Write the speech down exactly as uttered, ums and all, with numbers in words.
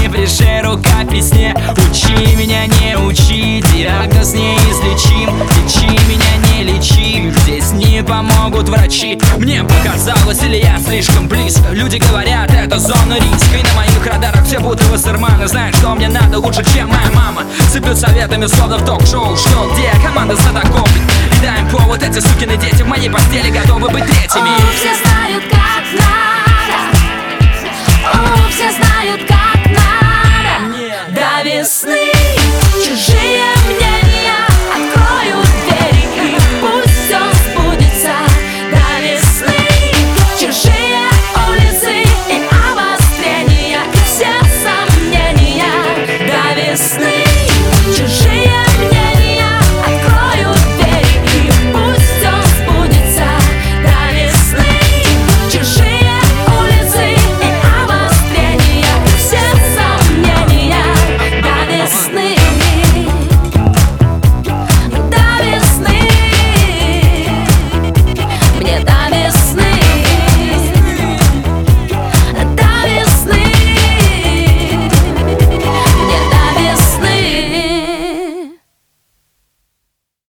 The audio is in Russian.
не пляши, рука в песне. Учи меня, не учи, диагноз неизлечим. Лечи меня, не лечи, здесь не помогут врачи. Мне показалось, или я слишком близко. Люди говорят, это зона риска. И на моих радарах все будто вассерманы. Знаешь, что мне надо лучше, чем моя мама. Сыплют советами, словно в ток-шоу. Что, где команда знатоков? И дай им повод, эти сукины дети в моей постели готовы быть третьими. О, все знают, как надо. О, все знают, как